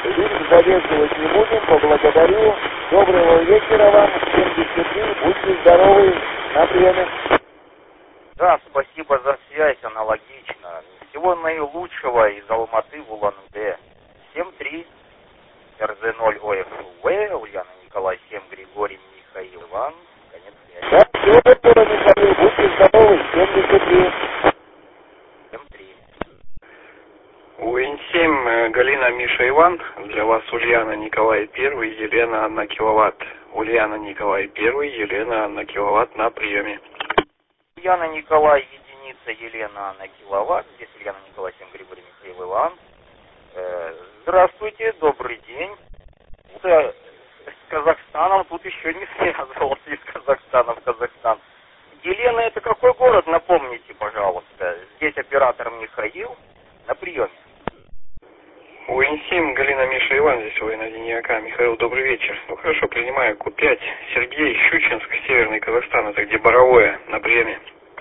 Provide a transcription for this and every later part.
Линк задерживать не будем, поблагодарю. Доброго вечера вам, 73, будьте здоровы, на приеме. Да, спасибо за связь, аналогично. Всего наилучшего из Алматы в Улан-Удэ. 7-3, РЗ-0 ОФУВ, Ульяна Николай, 7, Григорий, Михаил, Иван. Конец связи. Да, всего доброго, Михаил, будьте здоровы, 73. 7-3. УН-7, Галина, Миша, Иван. Для вас Ульяна, Николай, 1, Елена, Анна, киловатт. Ульяна, Николай, 1, Елена, Анна, киловатт на приеме. Ульяна Николай, единица, Елена, Анна, киловатт. Здесь Ульяна Николай, 7, Григорий, Михаил, Иван. Здравствуйте, добрый день. С Казахстаном тут еще не связывался, из Казахстана в Казахстан. Елена, это какой город, напомните, пожалуйста. Здесь оператор Михаил, на приеме. УН-7, Галина, Миша, Иван, здесь военный ЯК. Михаил, добрый вечер. Ну хорошо, принимаю. Ку-5, Сергей, Щучинск, Северный Казахстан, это где Боровое, на приеме.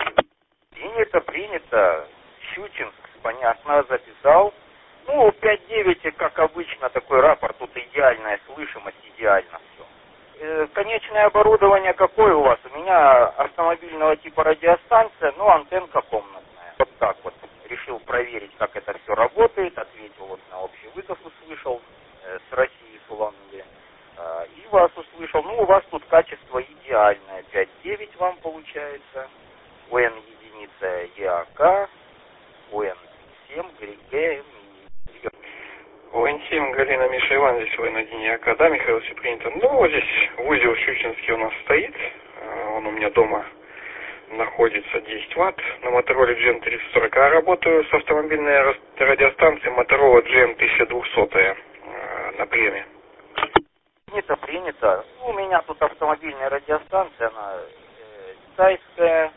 Принято. Щучинск, понятно, записал. Ну, 5-9, как обычно, такой рапорт, тут идеальная слышимость, идеально все. Конечное оборудование какое у вас? У меня автомобильного типа радиостанция, но антенка комнатная. Вот так вот. Решил проверить, как это все работает, ответил вот на общий вызов, услышал с России, с Улан-Удэ. И вас услышал. Ну, у вас тут качество идеальное. 5-9 вам получается. ОН единица ЕАК, ОН-7, ГРИГ. ОН-7, Галина, Миша, Иван, здесь военный ЯК. Да, Михаил, все принято. Ну, вот здесь узел Щучинский у нас стоит. Он у меня дома находится 10 Вт. На Motorola GM340. А работаю с автомобильной радиостанцией Motorola GM1200 на приеме. Принято. У меня тут автомобильная радиостанция, она китайская,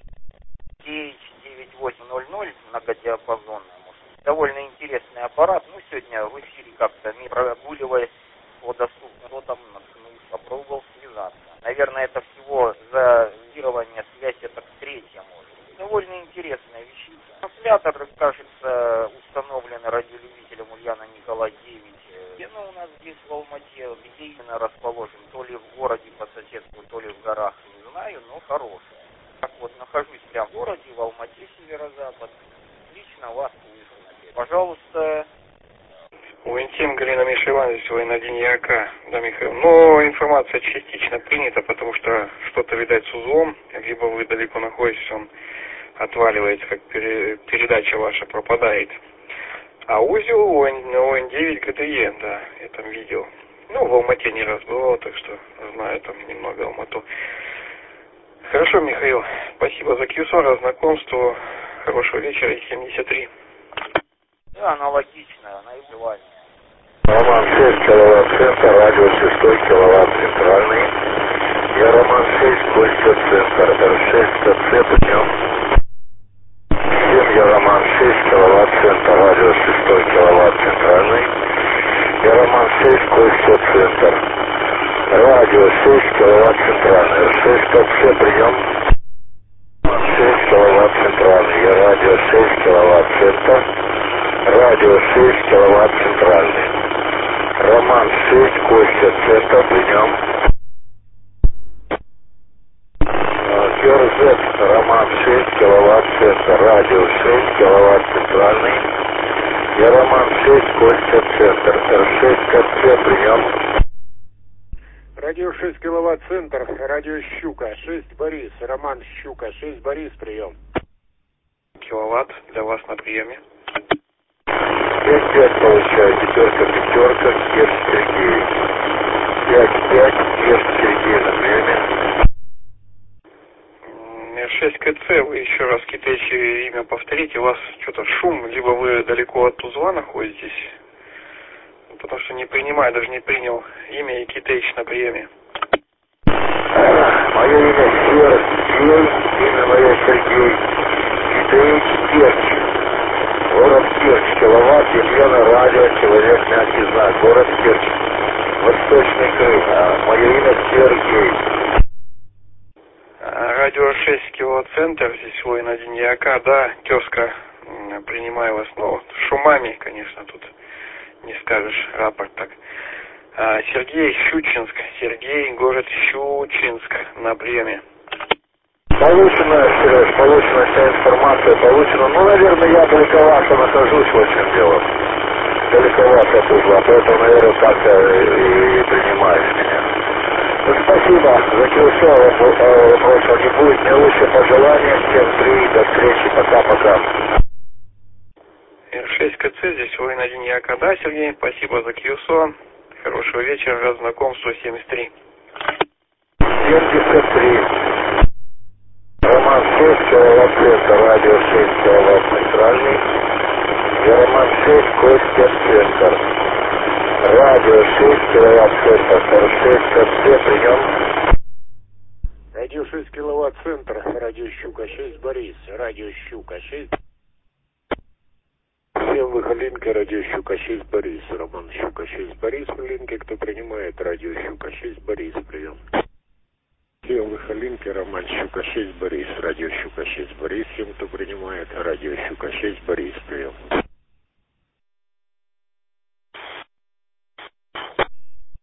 TH9800, многодиапазонная. Довольно интересный аппарат. Ну, сегодня в эфире как-то, прогуливаясь по доступным лотам, наткнулся, попробовал связаться. Наверное, это всего за вирирование связи, это третья может. Довольно интересная вещица. Транслятор, кажется, установлен радиолюбителем Ульяна Николай 9. Где у нас здесь в Алмате, где именно расположен, то ли в городе по соседству, то ли в горах, не знаю, но хорошая. Так вот, нахожусь прямо в городе, в Алмате, северо-запад. Лично вас слышу. Пожалуйста. УН-7, Галина, Миша, Иван, здесь военный ЯК. Да, Михаил. Но информация частично принята, потому что что-то, видать, с узлом, либо вы далеко находитесь, он отваливается, как передача ваша пропадает. А узел ОН-9 ГДЕ, да, я там видел. Ну, в Алмате не раз бывал, так что знаю там немного Алмату. Хорошо, Михаил, спасибо за Q40, знакомство. Хорошего вечера, 73. Да, аналогично, наименование. Роман 6, киловатт центр, радио 6 киловатт центральный. Я Роман 6, Костя центр, R6 ТЦ, подъем. 7, я Роман 6, киловатт центр, радио 6 киловатт центральный. Я Роман 6, Костя центр. Радио 6 киловатт центральный, R6 ТЦ, прием. 6 киловатт центральный, я радио 6 киловатт центр. Радио 6 киловатт центральный. Роман 6, Костя центр, прием. КРЗ, Роман 6 киловатт центр, радио 6 киловатт центральный. Я Роман 6, Костя центр, R6 КЦ, прием. Радио 6 киловатт центр, радио Щука, 6 Борис, Роман Щука, 6 Борис, прием. Киловатт для вас на приеме. 5-5 получаю, пятерка, Керч Сергей. 5-5, Керч Сергей на приеме. R6 КЦ, вы еще раз китайчье имя повторите, у вас что-то шум, либо вы далеко от узла находитесь, потому что не принимаю, даже не принял имя и китайч на приеме. Мое имя Сергей, имя мое Сергей. Китайч Керч. Город Керчь, киловатт, Елена, радио, человек, мягкий знак. Город Керчь, Восточный Крым. Мое имя Сергей. Радио 6 килоцентр, здесь воин-1 ЯК, да, тезка, принимаю вас, ну, шумами, конечно, тут несколько скажешь рапорт так. Сергей, Щучинск. Сергей, город Щучинск на приеме. Получена, Сереж, получена вся информация, получена. Ну, наверное, я далековато нахожусь, в общем дело. Далековато от узла, поэтому, наверное, так-то и принимаешь меня. Ну, спасибо, за QSO вопросов не будет. Наилучшие пожелания, всем 3, до встречи, пока-пока. Р6 КЦ, здесь ВН1 ЯК. Да, Сергей, спасибо за QSO. Хорошего вечера, рад знакомству, 73. 73. Роман 6, киловатт-центр, радио 6, киловатт центральный. Я Роман 6, Костя, центр. Радио 6, киловатт-центр, 6, КЦ, прием. Радио 6 киловатт центр, радио Щука 6 Борис, радио Щука 6. Всем выходинка, радио Щука 6 Борис, Роман Щука 6 Борис, в линке, кто принимает, радио Щука 6 Борис, прием. Всем выходинка, Роман Щука 6 Борис, радио Щука 6 Борис, всем, кто принимает, радио Щука 6 Борис, прием.